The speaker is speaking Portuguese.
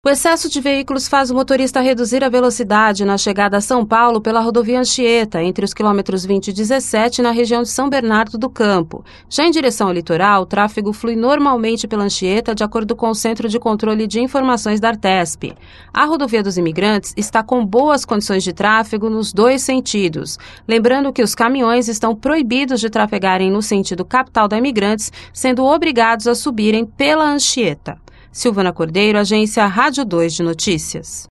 O excesso de veículos faz o motorista reduzir a velocidade na chegada a São Paulo pela rodovia Anchieta, entre os quilômetros 20 e 17, na região de São Bernardo do Campo. Já em direção ao litoral, o tráfego flui normalmente pela Anchieta, de acordo com o Centro de Controle de Informações da Artesp. A rodovia dos Imigrantes está com boas condições de tráfego nos dois sentidos. Lembrando que os caminhões estão proibidos de trafegarem no sentido capital da Imigrantes, sendo obrigados a subirem pela Anchieta. Silvana Cordeiro, Agência Rádio 2 de Notícias.